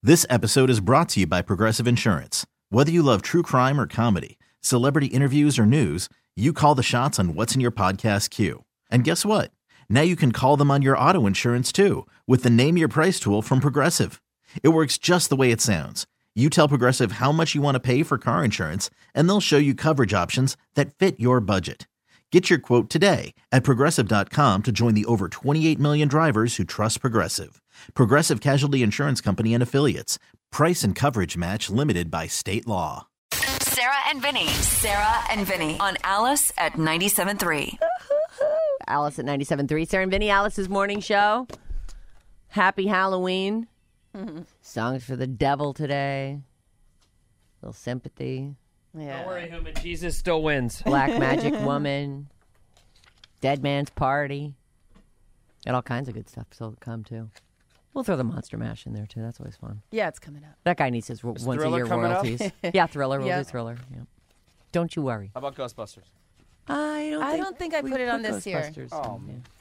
This episode is brought to you by Progressive Insurance. Whether you love true crime or comedy, celebrity interviews or news, you call the shots on what's in your podcast queue. And guess what? Now you can call them on your auto insurance too with the Name Your Price tool from Progressive. It works just the way it sounds. You tell Progressive how much you want to pay for car insurance, and they'll show you coverage options that fit your budget. Get your quote today at Progressive.com to join the over 28 million drivers who trust Progressive. Progressive Casualty Insurance Company and Affiliates. Price and coverage match limited by state law. Sarah and Vinny on Alice at 97.3. Alice at 97.3. Sarah and Vinny, Alice's morning show. Happy Halloween. Songs for the devil today. Little sympathy. Yeah. Don't worry, human. Jesus still wins. Black Magic Woman. Dead Man's Party. Got all kinds of good stuff still to come, too. We'll throw the Monster Mash in there, too. That's always fun. Yeah, it's coming up. That guy needs his once-a-year royalties. Yeah, Thriller. We'll do Thriller. Yeah. Don't you worry. How about Ghostbusters? I don't think I put it on this year. Oh,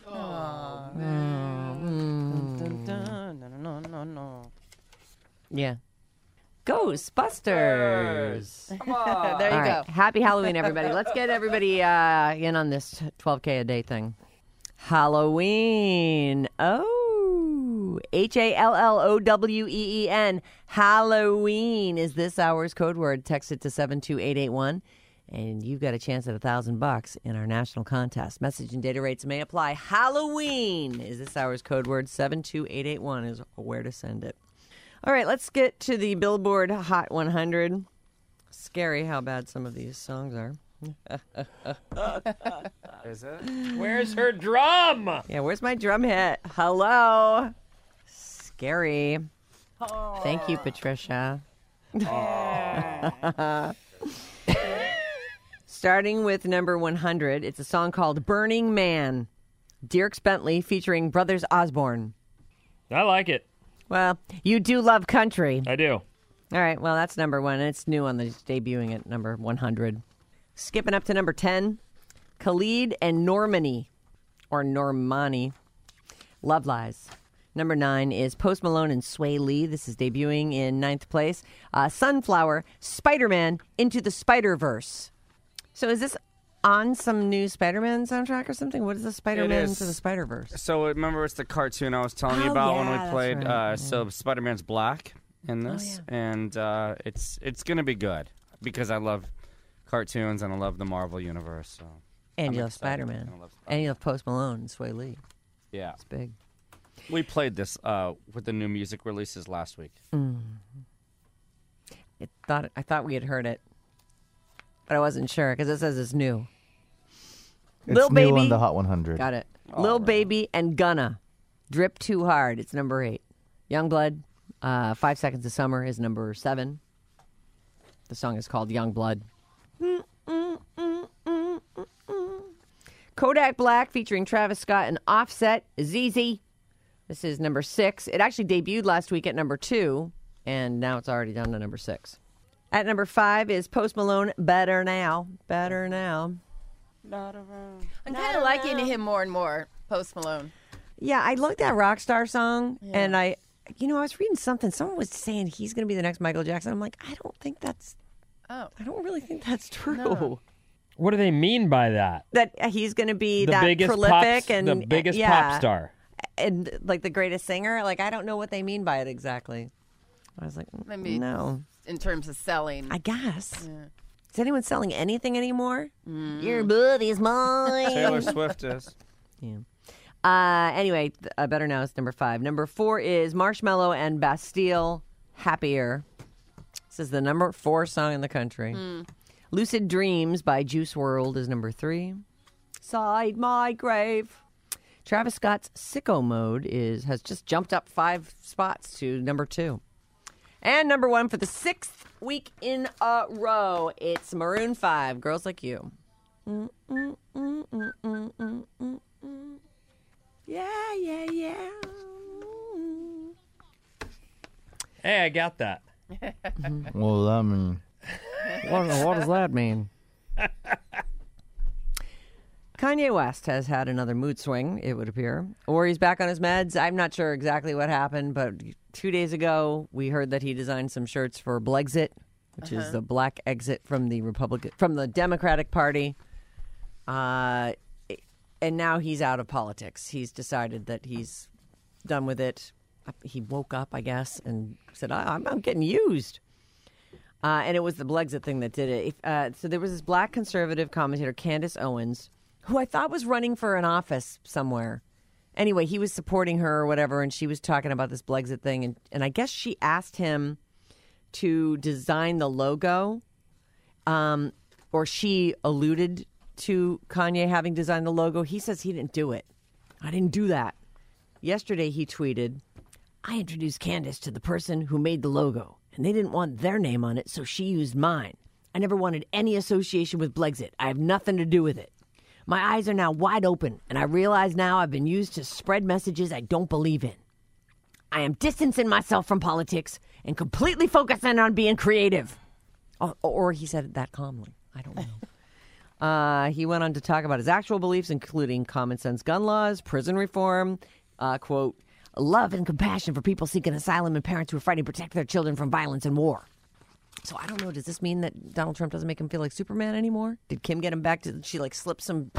No. Yeah. Ghostbusters. Come on. There you All right. go. Happy Halloween, everybody. Let's get everybody in on this 12K a day thing. Halloween. Oh. HALLOWEEN. Halloween is this hour's code word. Text it to 72881. And you've got a chance at $1,000 in our national contest. Message and data rates may apply. Halloween is this hour's code word. 72881 is where to send it. All right, let's get to the Billboard Hot 100. Scary how bad some of these songs are. Is it? Where's her drum? Yeah, where's my drum hit? Hello. Scary. Thank you, Patricia. Starting with number 100, it's a song called Burning Man. Dierks Bentley featuring Brothers Osborne. I like it. Well, you do love country. I do. All right, well, that's number one, and it's new on the debuting at number 100. Skipping up to number 10, Khalid and Normani, or Normani, Love Lies. Number 9 is Post Malone and Sway Lee. This is debuting in 9th place. Sunflower, Spider-Man, Into the Spider-Verse. So is this on some new Spider-Man soundtrack or something? What is the Spider-Man Into the Spider-Verse? So remember, it's the cartoon I was telling you about when we played. Right. So Spider-Man's black in this, and it's going to be good because I love cartoons and I love the Marvel universe. So And you love Spider-Man. And you love Post Malone and Sway Lee. Yeah, It's big. we played this with the new music releases last week. I thought we had heard it, but I wasn't sure because it says it's new. It's Lil new Baby. on the Hot 100. Got it. Lil Baby and Gunna. Drip Too Hard. It's number 8. Youngblood. 5 Seconds of Summer is number 7. The song is called Youngblood. Kodak Black featuring Travis Scott and Offset. ZZ. This is number 6. It actually debuted last week at number 2, and now it's already down to number 6. At number 5 is Post Malone, Better Now. Better Now. I'm kind of liking him more and more, Post Malone. Yeah, I looked at Rockstar song, and I was reading something. Someone was saying he's going to be the next Michael Jackson. I'm like, I don't really think that's true. No. What do they mean by that? That he's going to be The that biggest prolific the biggest pop star. and like the greatest singer. Like, I don't know what they mean by it exactly. I was like, Maybe no. in terms of selling. I guess. Yeah. Is anyone selling anything anymore? Your buddy's mine. Taylor Swift is. Yeah. Anyway, Better Now is number 5. Number 4 is Marshmello and Bastille, Happier. This is the number 4 song in the country. Lucid Dreams by Juice WRLD is number 3. Side My Grave. Travis Scott's Sicko Mode has just jumped up 5 spots to number 2. And number 1 for the 6th week in a row, it's Maroon 5, Girls Like You. Yeah, yeah, yeah. Hey, I got that. Well, I mean, What does that mean? Kanye West has had another mood swing, it would appear. Or he's back on his meds. I'm not sure exactly what happened, but 2 days ago, we heard that he designed some shirts for Blexit, which is the black exit from the Democratic Party. And now he's out of politics. He's decided that he's done with it. He woke up, I guess, and said, I'm getting used. And it was the Blexit thing that did it. So there was this black conservative commentator, Candace Owens, who I thought was running for an office somewhere. Anyway, he was supporting her or whatever, and she was talking about this Blexit thing. And I guess she asked him to design the logo, or she alluded to Kanye having designed the logo. He says he didn't do it. I didn't do that. Yesterday he tweeted, I introduced Candace to the person who made the logo, and they didn't want their name on it, so she used mine. I never wanted any association with Blexit. I have nothing to do with it. My eyes are now wide open, and I realize now I've been used to spread messages I don't believe in. I am distancing myself from politics and completely focusing on being creative. Or he said it that calmly. I don't know. He went on to talk about his actual beliefs, including common sense gun laws, prison reform, quote, love and compassion for people seeking asylum and parents who are fighting to protect their children from violence and war. So I don't know. Does this mean that Donald Trump doesn't make him feel like Superman anymore? Did Kim get him back to? She slip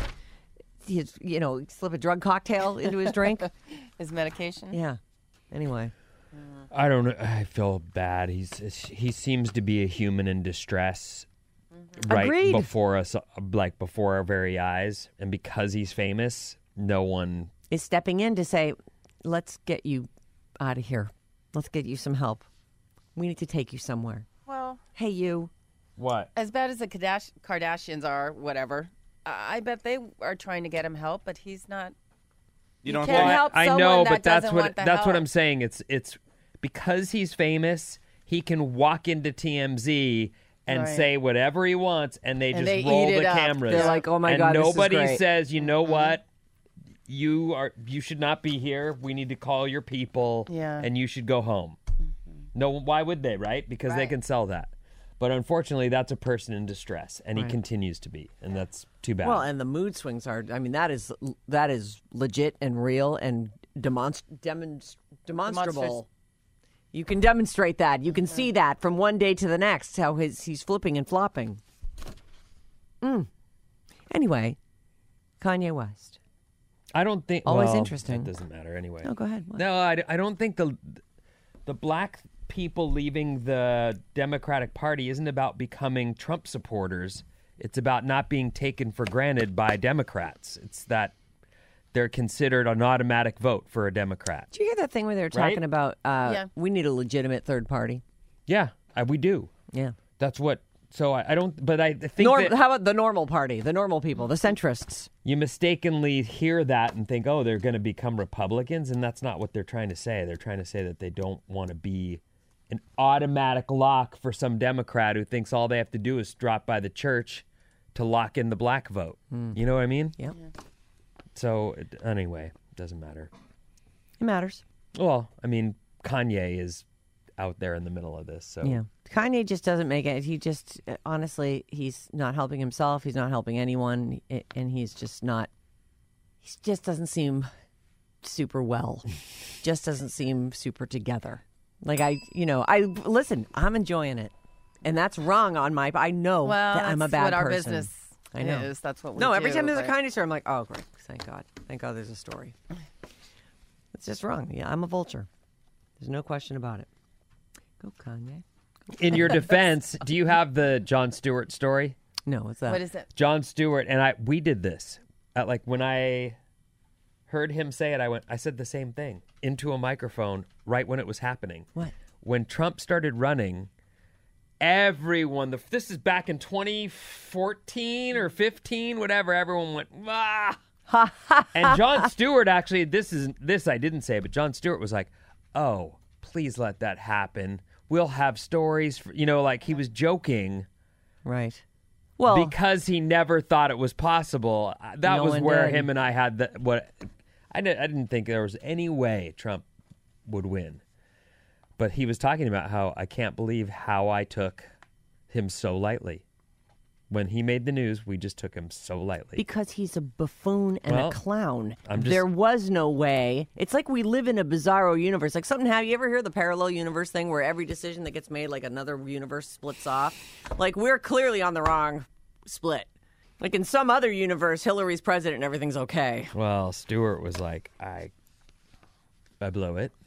slip a drug cocktail into his drink, His medication. Yeah. Anyway, I don't know. I feel bad. He seems to be a human in distress, right Agreed. before us, like before our very eyes. And because he's famous, no one is stepping in to say, "Let's get you out of here. Let's get you some help. We need to take you somewhere." Well, Hey, you. What? as bad as the Kardashians are, whatever, I bet they are trying to get him help, but he's not. You don't can't think help I someone know, that but that's doesn't what want the that's what help. I'm saying. It's because he's famous. He can walk into TMZ and Right. say whatever he wants, and they And just they roll eat it the up. cameras. They're like, "Oh my and God, this is nobody great." says, you know what? You should not be here. We need to call your people, Yeah. and you should go home. No, why would they? Right? Because they Right. can sell that. But unfortunately, that's a person in distress, and he continues to be, and that's too bad. Well, and the mood swings are. I mean, that is legit and real and demonstrable. You can demonstrate that. You can see that from one day to the next. How he's flipping and flopping. Anyway, Kanye West. I don't think Always well, interesting. That doesn't matter anyway. Oh, go ahead. What? No, I don't think the black people leaving the Democratic Party isn't about becoming Trump supporters. It's about not being taken for granted by Democrats. It's that they're considered an automatic vote for a Democrat. Did you hear that thing where they were Right? talking about Yeah. we need a legitimate third party? Yeah, we do. Yeah. That's what. So I don't. But I think that How about the normal party, the normal people, the centrists? you mistakenly hear that and think, oh, they're going to become Republicans, and that's not what they're trying to say. They're trying to say that they don't want to be an automatic lock for some Democrat who thinks all they have to do is drop by the church to lock in the black vote. You know what I mean? Yeah. So anyway, it doesn't matter. It matters. Well, I mean, Kanye is out there in the middle of this. So Yeah. Kanye just doesn't make it. He just, honestly, he's not helping himself. He's not helping anyone. And he just doesn't seem super well. Just doesn't seem super together. Like listen, I'm enjoying it. And that's wrong on I know Well, that I'm a that's bad what our person. business I know. is. That's what we No, do. every time there's a but- Kanye story, I'm like, oh, great. Thank God. Thank God there's a story. It's just wrong. Yeah, I'm a vulture. There's no question about it. Go Kanye. in your defense, do you have the Jon Stewart story? No, what's that? What is it? Jon Stewart and we did this. When I heard him say it, I said the same thing into a microphone right when it was happening. What? When Trump started running, everyone, this is back in 2014 or 15, whatever, everyone went, ah. And Jon Stewart actually, this I didn't say, but Jon Stewart was like, oh, please let that happen. We'll have stories, like he was joking. Right. Well, Because he never thought it was possible. That No was one where did. him and I had I didn't think there was any way Trump would win. But he was talking about how I can't believe how I took him so lightly. when he made the news, we just took him so lightly. Because he's a buffoon and Well, a clown. I'm just- There was no way. It's like we live in a bizarro universe. Like something, have you ever heard the parallel universe thing where every decision that gets made, like another universe splits off? Like we're clearly on the wrong split. Like in some other universe, Hillary's president and everything's okay. Well, Stewart was like, I blew it.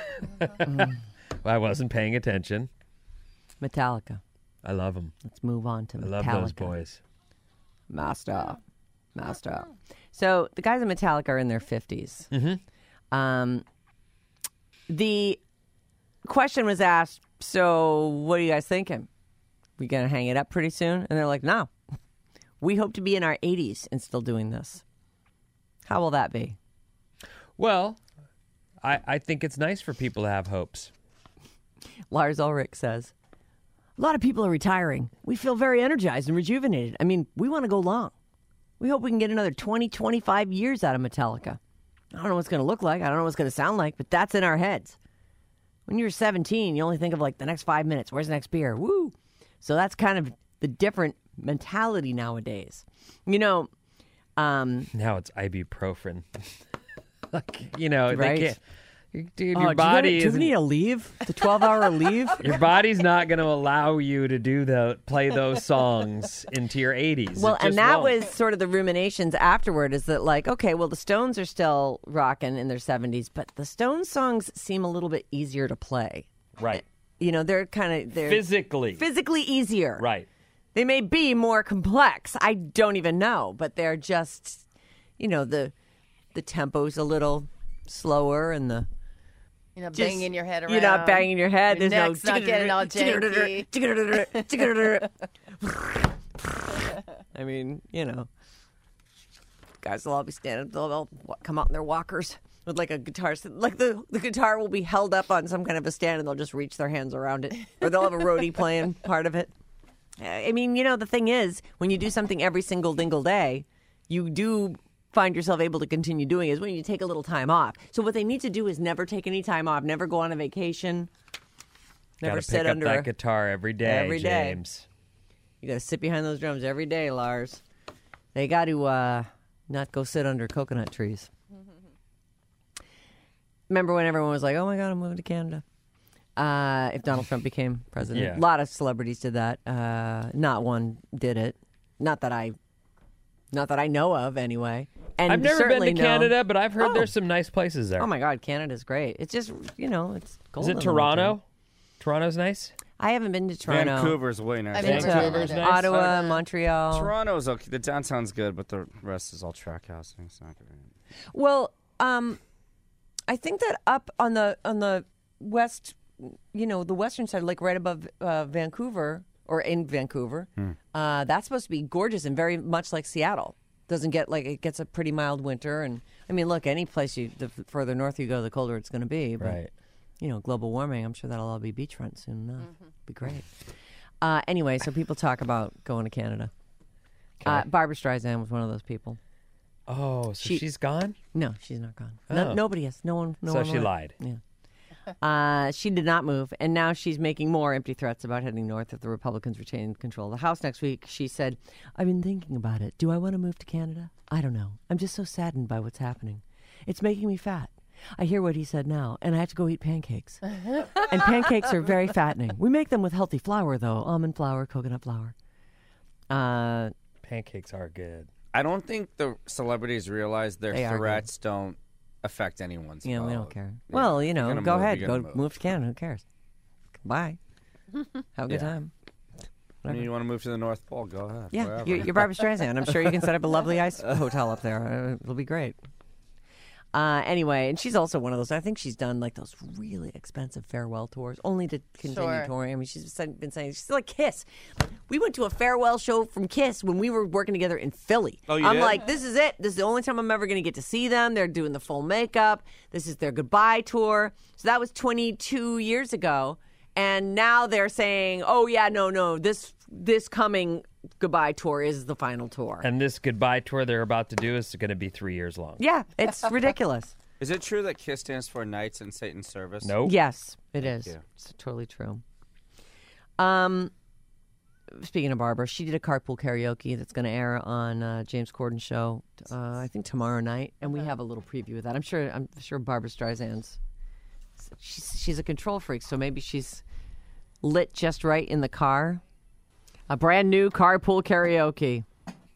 I wasn't paying attention. Metallica. I love them. Let's move on to I Metallica. love those boys. Master. So the guys in Metallica are in their 50s. Mm-hmm. The question was asked, so what are you guys thinking? We going to hang it up pretty soon? And they're like, no. We hope to be in our 80s and still doing this. How will that be? Well, I think it's nice for people to have hopes. Lars Ulrich says, a lot of people are retiring. We feel very energized and rejuvenated. I mean, we want to go long. We hope we can get another 20, 25 years out of Metallica. I don't know what it's going to look like. I don't know what it's going to sound like, but that's in our heads. When you're 17, you only think of like the next 5 minutes. Where's the next beer? Woo! So that's kind of the different mentality nowadays. You know, Now it's ibuprofen. Like, you know, Right. they can't. Dude, your body do you is. need a leave? The 12-hour leave? Your body's not going to allow you to play those songs into your 80s. Well, It and just that won't. was sort of the ruminations afterward, is that like, okay, well, the Stones are still rocking in their 70s, but the Stones songs seem a little bit easier to play. right. You know, they're Physically. easier. Right. They may be more complex. I don't even know, but they're just, you know, the tempo's a little slower and the You're not just- banging your head around. You're not banging your head. Your There's neck's not getting all janky. I mean, you know, guys will all be standing. They'll come out in their walkers with like a guitar. Like the guitar will be held up on some kind of a stand, and they'll just reach their hands around it, or they'll have a roadie playing part of it. I mean, you know, the thing is, when you do something every single dingle day, you do find yourself able to continue doing it is when you take a little time off. So what they need to do is never take any time off, never go on a vacation, never Gotta sit pick up under that guitar every day, Every day. James. You got to sit behind those drums every day, Lars. They got to not go sit under coconut trees. Remember when everyone was like, oh my God, I'm moving to Canada? If Donald Trump became president. Yeah. A lot of celebrities did that. Not one did it. Not that I know of, anyway. And I've never been certainly to know- Canada, but I've heard Oh. there's some nice places there. Oh my God, Canada's great. It's just, you know, it's cold. Is in it the winter. Toronto? Toronto's nice? I haven't been to Toronto. Vancouver's way nicer. I've been to Vancouver's Canada. nice. Ottawa, Montreal. Toronto's okay. The downtown's good, but the rest is all track housing. It's not good. Well, I think that up on the west, you know, the western side, like right above Vancouver or in Vancouver, that's supposed to be gorgeous and very much like Seattle. Doesn't get like it gets a pretty mild winter, and I mean, look, any place the further north you go, the colder it's going to be. But, Right. You know, global warming. I'm sure that'll all be beachfront soon enough. Be great. Anyway, so people talk about going to Canada. Barbara Streisand was one of those people. Oh, so she's gone? No, she's not gone. Oh. Nobody is. No one. No So one she went. lied. Yeah. She did not move, and now she's making more empty threats about heading north if the Republicans retain control of the House next week. She said, I've been thinking about it. Do I want to move to Canada? I don't know. I'm just so saddened by what's happening. It's making me fat. I hear what he said now, and I have to go eat pancakes. And pancakes are very fattening. We make them with healthy flour, though. Almond flour, coconut flour. Pancakes are good. I don't think the celebrities realize their They are threats don't affect anyone's Yeah, vote. we don't care. Yeah. Well, you You're know, gonna go move, ahead. you're Go gonna move to Canada. Who cares? Bye. Have a good Yeah. time. I mean, you want to move to the North Pole? Go ahead. Yeah, wherever. you're Barbara Streisand. I'm sure you can set up a lovely ice hotel up there. It'll be great. Anyway, and she's also one of those. I think she's done like those really expensive farewell tours only to continue Sure. touring. I mean, she's been saying she's like Kiss. We went to a farewell show from Kiss when we were working together in Philly. Oh, you I'm did? like, this is it. This is the only time I'm ever going to get to see them. They're doing the full makeup. This is their goodbye tour. So that was 22 years ago, and now they're saying, oh yeah, no, this coming goodbye tour is the final tour. And this goodbye tour they're about to do is going to be 3 years long. Yeah, it's ridiculous. Is it true that KISS stands for Knights in Satan's Service? Nope. Yes, it is. you. It's totally true. speaking of Barbara, she did a carpool karaoke that's going to air on James Corden's show, I think tomorrow night, and we have a little preview of that. I'm sure Barbara Streisand's. She's a control freak, so maybe she's lit just right in the car. A brand new carpool karaoke.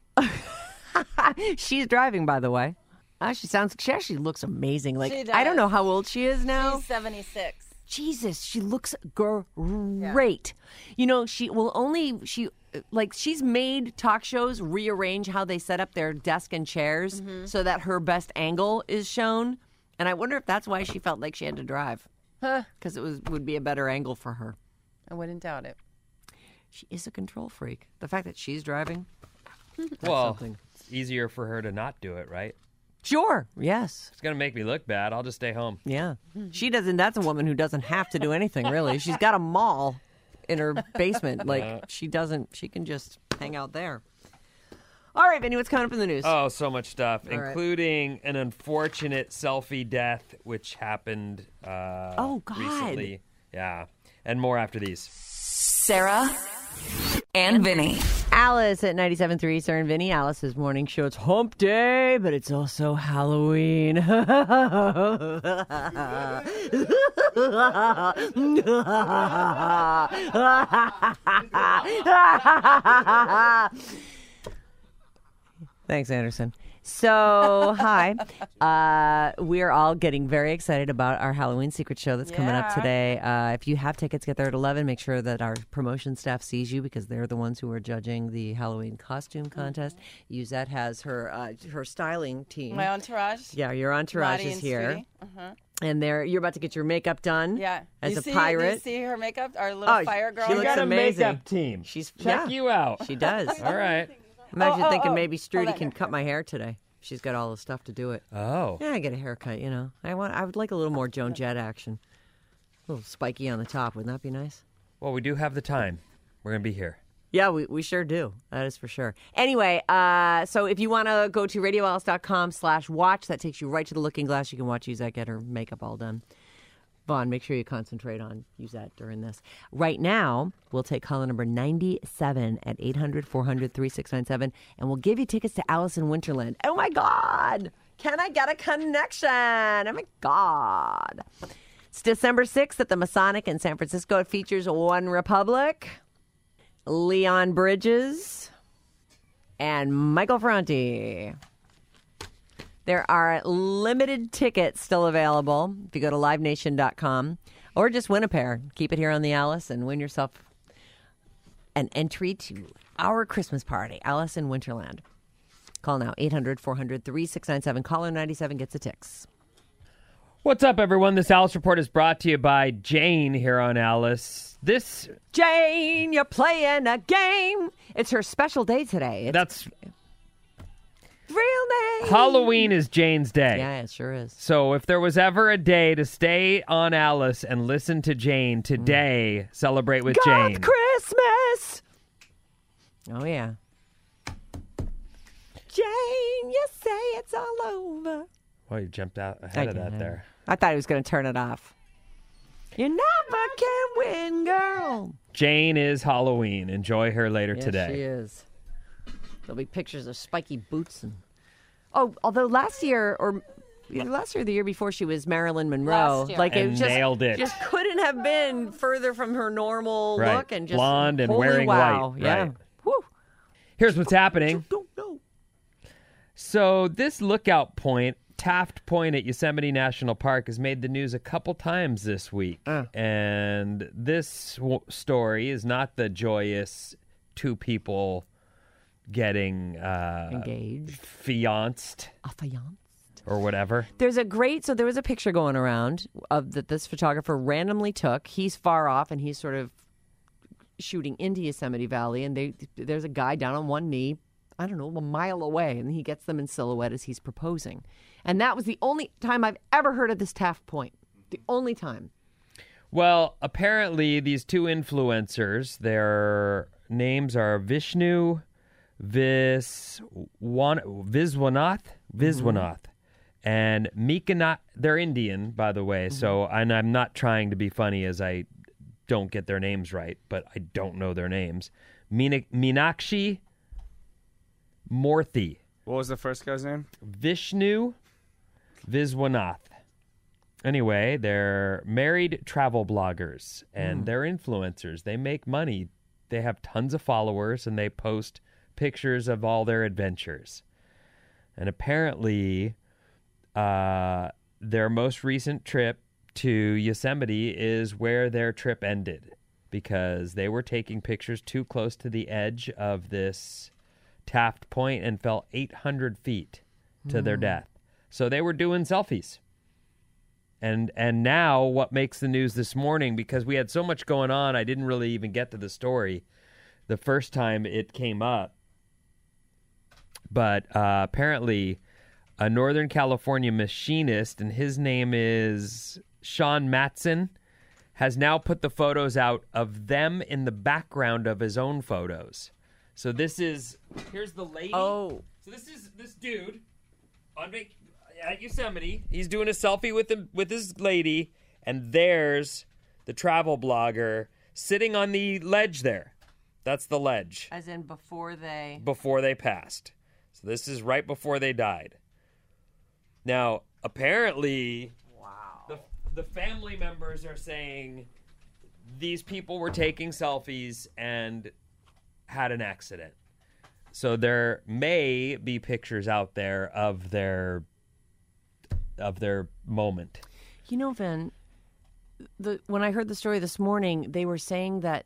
She's driving, by the way. She actually looks amazing. Like, She I don't does. know how old she is now. She's 76. Jesus, she looks great. You know, she's made talk shows rearrange how they set up their desk and chairs so that her best angle is shown. And I wonder if that's why she felt like she had to drive. Because would be a better angle for her. I wouldn't doubt it. She is a control freak. The fact that she's driving, that's Well, something. it's easier for her to not do it, right? Sure, yes. It's going to make me look bad. I'll just stay home. Yeah. She doesn't, that's a woman who doesn't have to do anything, really. She's got a mall in her basement. Like, she can just hang out there. All right, Vinny, what's coming up in the news? Oh, so much stuff, All right. including an unfortunate selfie death, which happened God. recently. Yeah. And more after these. Sarah and Vinny. Alice at 97.3, Sarah and Vinny. Alice's morning show. It's hump day, but it's also Halloween. Thanks, Anderson. So, hi. We're all getting very excited about our Halloween secret show that's coming up Yeah. today. If you have tickets, get there at 11. Make sure that our promotion staff sees you because they're the ones who are judging the Halloween costume contest. Yuzette has her styling team. My entourage. Yeah, your entourage Lottie is and here. Sweetie. And you're about to get your makeup done. Yeah. As You a see, pirate. You see her makeup? Our little fire girl. she You looks got a amazing. makeup team. She's Check you out. She does. All right. I'm actually thinking oh. maybe Strudy Hold on. can cut my hair today. She's got all the stuff to do it. Oh. Yeah, I get a haircut, you know. I would like a little more Joan Jett action. A little spiky on the top. Wouldn't that be nice? Well, we do have the time. We're going to be here. Yeah, we sure do. That is for sure. Anyway, so if you want to go to radioalice.com/watch, that takes you right to the looking glass. You can watch Yuzette get her makeup all done. Vaughn, make sure you concentrate on Yuzette during this. Right now, we'll take caller number 97 at 800-400-3697, and we'll give you tickets to Alice in Winterland. Oh, my God. Can I get a connection? Oh, my God. It's December 6th at the Masonic in San Francisco. It features One Republic, Leon Bridges, and Michael Franti. There are limited tickets still available if you go to livenation.com or just win a pair. Keep it here on the Alice and win yourself an entry to our Christmas party, Alice in Winterland. Call now, 800-400-3697. Caller 97 gets the ticks. What's up, everyone? This Alice Report is brought to you by Jane here on Alice. Jane, you're playing a game. It's her special day today. That's Real name. Halloween is Jane's day. Yeah, it sure is. So if there was ever a day to stay on Alice and listen to Jane, today celebrate with Goth Jane. Christmas. Oh, yeah. Jane, you say it's all over. Well, you jumped out ahead of I that did. there. I thought he was going to turn it off. You never can win, girl. Jane is Halloween. Enjoy her later Yes, today. she is. There'll be pictures of spiky boots and. Oh, although last year or the year before, she was Marilyn Monroe. Last year. Like And it just nailed it. Just couldn't have been further from her normal Right. look and just Blonde and holy wearing wow. white. Yeah. Right. Whew. Here's what's happening. Don't know. So this lookout point, Taft Point at Yosemite National Park, has made the news a couple times this week. And this story is not the joyous two people getting Engaged. fianced A fiance. or whatever. There was a picture going around of that this photographer randomly took. He's far off and he's sort of shooting into Yosemite Valley, and there's a guy down on one knee, I don't know, a mile away, and he gets them in silhouette as he's proposing. And that was the only time I've ever heard of this Taft Point. The only time. Well, apparently these two influencers, their names are Vishnu Viswanath and Mikanath. They're Indian, by the way. So, and I'm not trying to be funny as I don't get their names right, but I don't know their names. Meenakshi Morthy, What was the first guy's name? Vishnu Viswanath. Anyway, they're married travel bloggers, and they're influencers. They make money. They have tons of followers, and they post pictures of all their adventures. And apparently, their most recent trip to Yosemite is where their trip ended, because they were taking pictures too close to the edge of this Taft Point and fell 800 feet to their death. So they were doing selfies. And now what makes the news this morning, because we had so much going on, I didn't really even get to the story the first time it came up. But apparently a Northern California machinist, and his name is Sean Matson, has now put the photos out of them in the background of his own photos. So here's the lady. Oh. So this is this dude at Yosemite. He's doing a selfie with his lady, and there's the travel blogger sitting on the ledge there. That's the ledge. As in before they Passed. So this is right before they died. Now, apparently, the family members are saying these people were taking selfies and had an accident. So there may be pictures out there of their moment. You know, Vin, when I heard the story this morning, they were saying that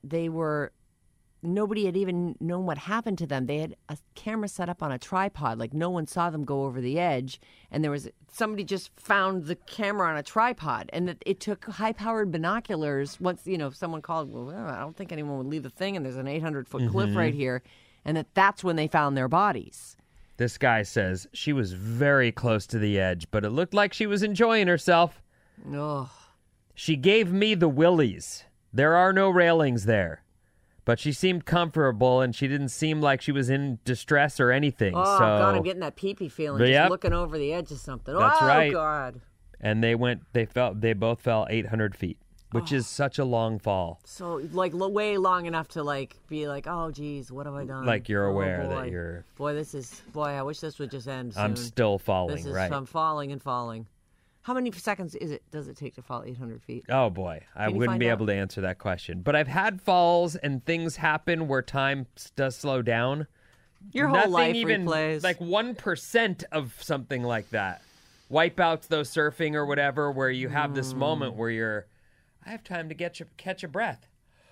nobody had even known what happened to them. They had a camera set up on a tripod, like no one saw them go over the edge, and somebody just found the camera on a tripod, and that it took high-powered binoculars. Once someone called, well, I don't think anyone would leave the thing, and there's an 800-foot cliff right here, and that's when they found their bodies. This guy says she was very close to the edge, but it looked like she was enjoying herself. Ugh. She gave me the willies. There are no railings there. But she seemed comfortable, and she didn't seem like she was in distress or anything. Oh, so, God, I'm getting that pee-pee feeling. Yep. Just looking over the edge of something. That's right. Oh, God. And they both fell 800 feet, which is such a long fall. So, way long enough to, be like, oh, geez, what have I done? Like you're aware boy. that you're... Boy, I wish this would just end soon. I'm still falling, right? I'm falling and falling. How many seconds does it take to fall 800 feet? Oh, boy. I wouldn't be able to answer that question. But I've had falls and things happen where time does slow down. Your whole life even, replays. Like 1% of something like that. Wipeouts, though, surfing or whatever, where you have this moment where I have time to catch a breath.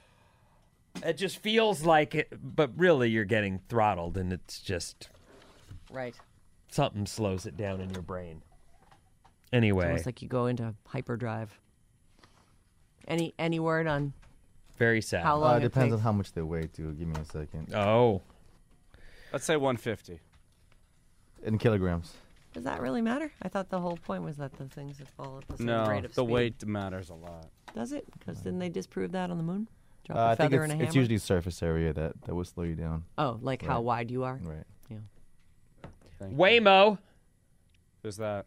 It just feels like it, but really you're getting throttled, and it's just... Right. Something slows it down in your brain. Anyway. It's almost like you go into hyperdrive. Any word on very sad. how long It depends takes? on how much they weigh, too. Give me a second. Oh. Let's say 150. In kilograms. Does that really matter? I thought the whole point was that the things that fall at the same No, rate of the speed. weight matters a lot. Does it? Because didn't they disprove that on the moon? Drop I a think feather and a hammer? it's usually surface area that will slow you down. Oh, like how Right. wide you are? Right. Yeah. Thank you. Waymo. Who's that?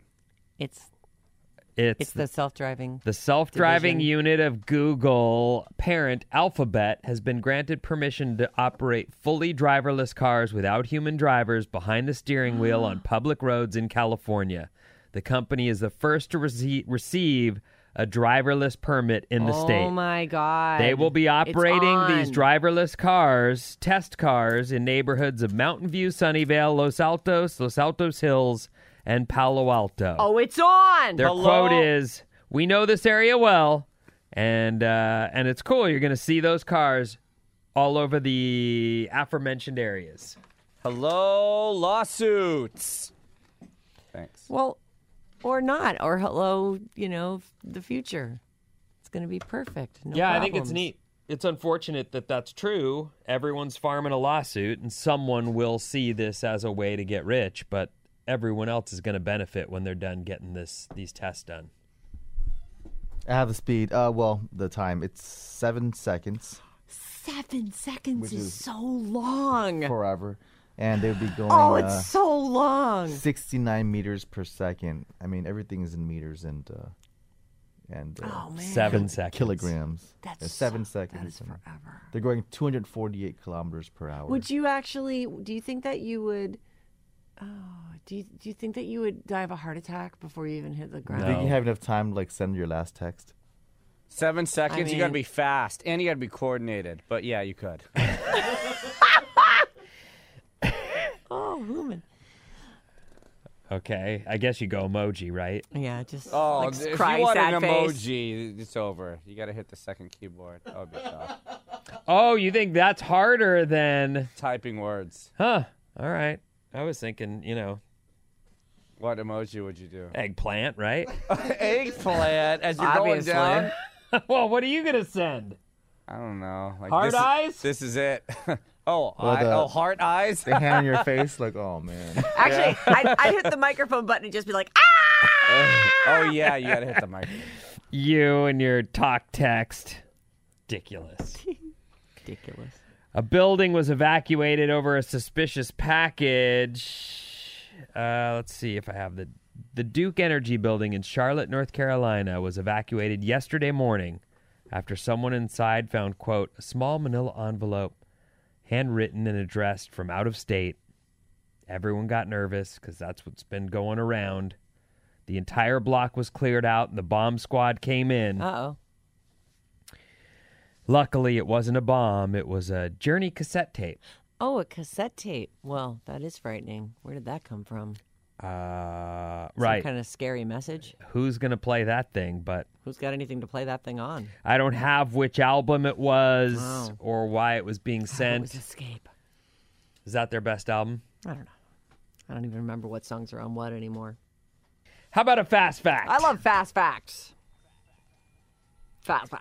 It's the self-driving. The self-driving division. unit of Google parent Alphabet has been granted permission to operate fully driverless cars without human drivers behind the steering wheel on public roads in California. The company is the first to receive a driverless permit in the state. Oh my God. They will be It's operating these on. driverless cars, test cars, in neighborhoods of Mountain View, Sunnyvale, Los Altos Hills, and Palo Alto. Oh, it's on. Their quote is, "We know this area well, and it's cool. You're going to see those cars all over the aforementioned areas." Hello, lawsuits. Thanks. Well, or not, or hello, the future. It's going to be perfect. No I think it's problems. neat. It's unfortunate that that's true. Everyone's farming a lawsuit, and someone will see this as a way to get rich, but everyone else is going to benefit when they're done getting these tests done. I have the speed. The time. It's 7 seconds 7 seconds Which is is so long. forever. And they'll be going Oh, it's so long. 69 meters per second. I mean, everything is in meters, and and Oh man. 7 seconds. kilograms. That's Yeah, 7 so- seconds. That is and forever. They're going 248 kilometers per hour. Would you actually? Do you think that you would? Oh, do you think that you would die of a heart attack before you even hit the ground? Do you think No. you have enough time to like send your last text? 7 seconds. You got to mean- be fast, and you got to be coordinated. But yeah, you could. Oh, woman. Okay, I guess you go emoji, right? Yeah, just Oh, like if cry, you want sad an face. emoji, it's over. You got to hit the second keyboard. That would be tough. Oh, you think that's harder than? Typing words. Huh? All right. I was thinking, What emoji would you do? eggplant, right? Eggplant as you're Obviously. going down. Well, what are you gonna send? I don't know. Like Hard eyes? This is it. Oh, Well, heart eyes. The hand on your face, like, oh man. Actually, I'd hit the microphone button and just be like, ah! Oh yeah, you got to hit the mic. You and your talk text. Ridiculous. Ridiculous. A building was evacuated over a suspicious package. Let's see if I have the Duke Energy building in Charlotte, North Carolina was evacuated yesterday morning after someone inside found, quote, a small manila envelope handwritten and addressed from out of state. Everyone got nervous because that's what's been going around. The entire block was cleared out and the bomb squad came in. Uh-oh. Luckily, it wasn't a bomb. It was a Journey cassette tape. Oh, a cassette tape. Well, that is frightening. Where did that come from? Right. Some kind of scary message. Who's going to play that thing? But Who's got anything to play that thing on? I don't have which album it was Oh. or why it was being It sent. was Escape. Is that their best album? I don't know. I don't even remember what songs are on what anymore. How about a fast fact? I love fast facts. Fast.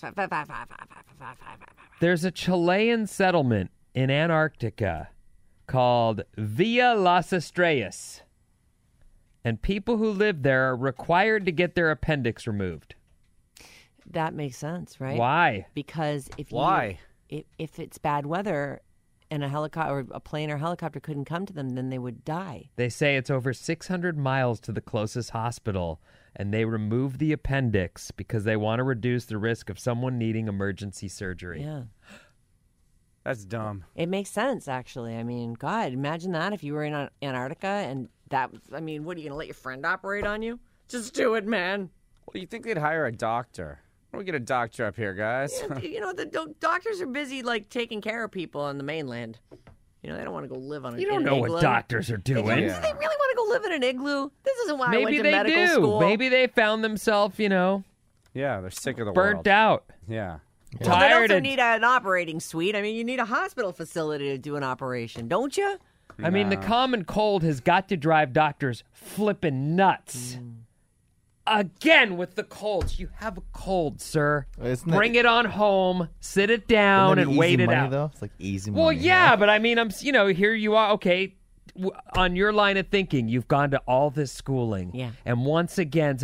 There's a Chilean settlement in Antarctica called Villa Las Estrellas. And people who live there are required to get their appendix removed. That makes sense, right? Why? Because Why? if it's bad weather and a helicopter or a plane or helicopter couldn't come to them, then they would die. They say it's over 600 miles to the closest hospital, and they remove the appendix because they want to reduce the risk of someone needing emergency surgery. Yeah. That's dumb. It makes sense, actually. I mean, God, imagine that if you were in Antarctica and that, I mean, what, are you going to let your friend operate on you? Just do it, man. Well, you think they'd hire a doctor? Why don't we get a doctor up here, guys? You know, the doctors are busy, like, taking care of people on the mainland. You know, they don't want to go live on an You don't in an know what igloo. doctors are doing. Do they really want to go live in an igloo? This isn't why I Maybe went to they medical do. school. Maybe they found themselves, Yeah, they're sick of the burnt world. out. Yeah. Well, they Tired also of- need an operating suite. I mean, you need a hospital facility to do an operation, don't you? I mean, the common cold has got to drive doctors flipping nuts. Again with the colds. You have a cold, sir. Isn't that- Bring it on home, sit it down, Wouldn't that and be wait easy it money, out. Though? It's like easy Well, money. yeah, but I mean, here you are. Okay, on your line of thinking, you've gone to all this schooling. Yeah. And once again,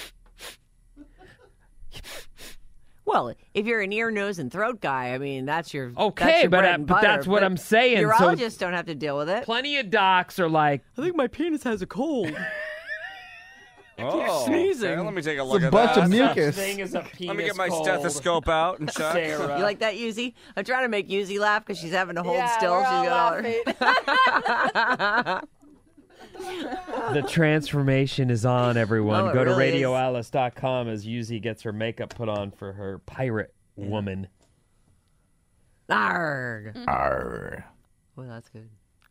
Well, if you're an ear, nose, and throat guy, I mean, that's your Okay, that's your but, bread and but butter, that's what but I'm saying. So Urologists don't have to deal with it. plenty of docs are like, I think my penis has a cold. Oh, sneezing. okay, let me take a look It's a at bunch that. of mucus. thing is a penis Let me get my cold. stethoscope out and check. Sarah. You like that, Yuzi? I'm trying to make Yuzi laugh because she's having to hold Yeah, still. we're She's all got all her... The transformation is on, everyone. Oh, it Go to really is. radioalice.com as Yuzi gets her makeup put on for her pirate woman. Arrgh. Arr. Well, that's good.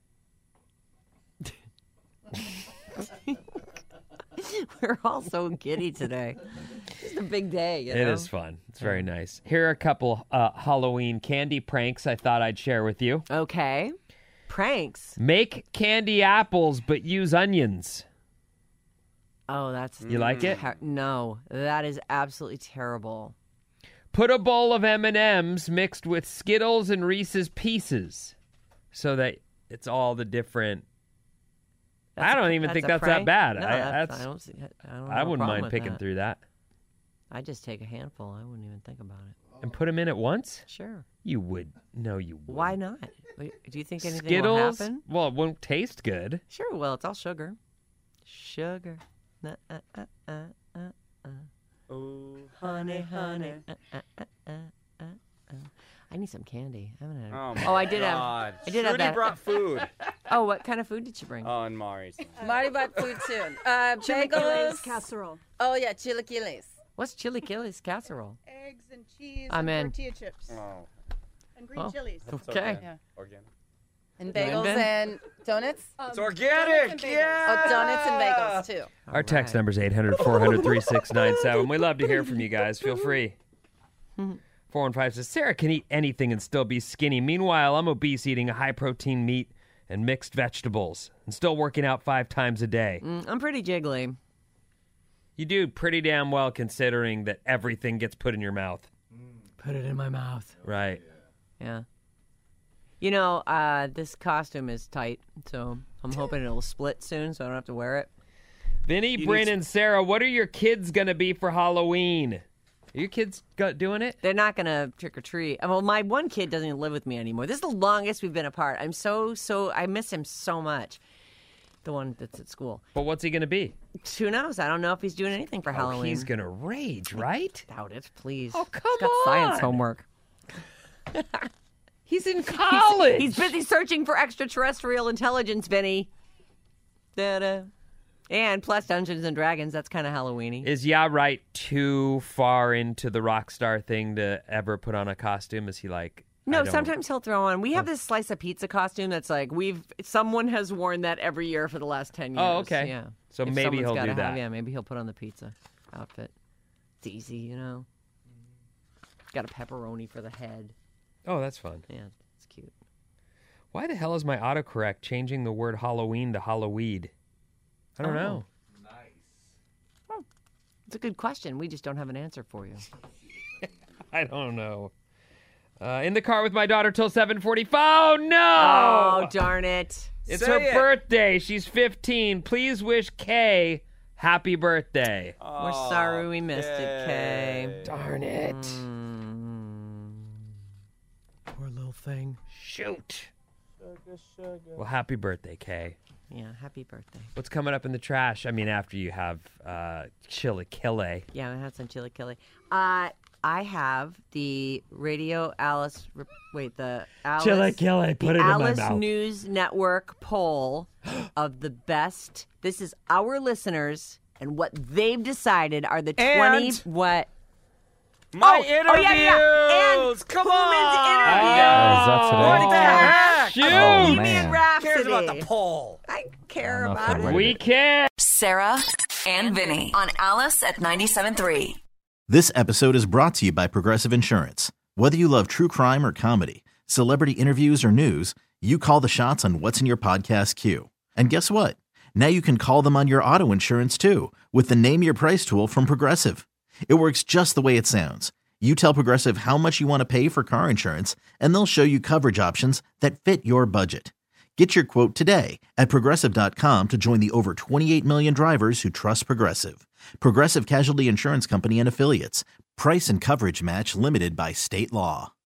We're all so giddy today. It's a big day. You know? It is fun. It's very nice. Here are a couple Halloween candy pranks I thought I'd share with you. Okay. Pranks. Make candy apples, but use onions. Oh, that's. You like it? No, that is absolutely terrible. Put a bowl of M&Ms mixed with Skittles and Reese's Pieces so that it's all the different... I don't even think a that's prank? that bad. No, I don't see, I don't I have a wouldn't problem mind with picking that. through that. I just take a handful. I wouldn't even think about it. And put them in at once? Sure. You would. No, you wouldn't. Why not? Wait, do you think anything Skittles? will happen? Well, it won't taste good. Sure. Well, it's all sugar. Sugar. Ooh, Honey, honey. I need some candy. I haven't had. Oh, my I did have. God. I did have Trudy that. brought food. Oh, what kind of food did she bring? Oh, and Mari's. Marty bought food too. Bagels. Casserole. Oh yeah, chilaquiles. What's chilaquiles casserole? Eggs and cheese I'm and in. tortilla chips. Oh. And green chilies. Okay. Yeah. Organic. And You in, bagels Ben? and donuts. It's organic. Yeah. Oh, donuts and bagels too. Our text number is 800-400-3697. We love to hear from you guys. Feel free. 415 says, Sarah can eat anything and still be skinny. Meanwhile, I'm obese, eating a high-protein meat and mixed vegetables and still working out 5 times a day. I'm pretty jiggly. You do pretty damn well considering that everything gets put in your mouth. Put it in my mouth. Right. Yeah. You know, this costume is tight, so I'm hoping it'll split soon so I don't have to wear it. Vinny, Bryn, and Sarah, what are your kids going to be for Halloween? Are your kids doing it? They're not going to trick or treat. Well, my one kid doesn't even live with me anymore. This is the longest we've been apart. I'm I miss him so much. The one that's at school. But what's he going to be? Who knows? I don't know if he's doing anything for Halloween. He's going to rage, right? Doubt it, please. Oh, come He's got on. science homework. He's in college. He's busy searching for extraterrestrial intelligence, Vinny. Da-da. And plus Dungeons and Dragons, that's kind of Halloween-y. Is right too far into the rock star thing to ever put on a costume? Is he like... No, sometimes he'll throw on. We have this slice of pizza costume that's like someone has worn that every year for the last 10 years. Oh, okay. Yeah. So If maybe someone's he'll gotta do that. Yeah, maybe he'll put on the pizza outfit. It's easy, you know. Got a pepperoni for the head. Oh, that's fun. Yeah, it's cute. Why the hell is my autocorrect changing the word Halloween to Halloweed? I don't know. It's a good question. We just don't have an answer for you. I don't know. In the car with my daughter till 7:45. Oh, no! Oh, darn it. It's Say her it. birthday. She's 15. Please wish Kay happy birthday. We're sorry we missed it, Kay. Darn it. Poor little thing. Shoot. Well, happy birthday, Kay. Yeah, happy birthday. What's coming up in the trash? I mean, after you have chilaquile. Yeah, I had some chilaquile. I have the Radio Alice. The Alice. Chilaquile, put the it in my Alice mouth. News Network poll of the best. This is our listeners and what they've decided are the 20. And- What? My yeah. interviews! And Come Pullman's on! interview. Is that today? What the heck? Shoot! Oh, Bohemian man. Rhapsody. Who cares about the poll? I care I don't know if about I'm it. ready. We care. Sarah and Vinny on Alice at 97.3. This episode is brought to you by Progressive Insurance. Whether you love true crime or comedy, celebrity interviews or news, you call the shots on what's in your podcast queue. And guess what? Now you can call them on your auto insurance too with the Name Your Price tool from Progressive. It works just the way it sounds. You tell Progressive how much you want to pay for car insurance, and they'll show you coverage options that fit your budget. Get your quote today at Progressive.com to join the over 28 million drivers who trust Progressive. Progressive Casualty Insurance Company and Affiliates. Price and coverage match limited by state law.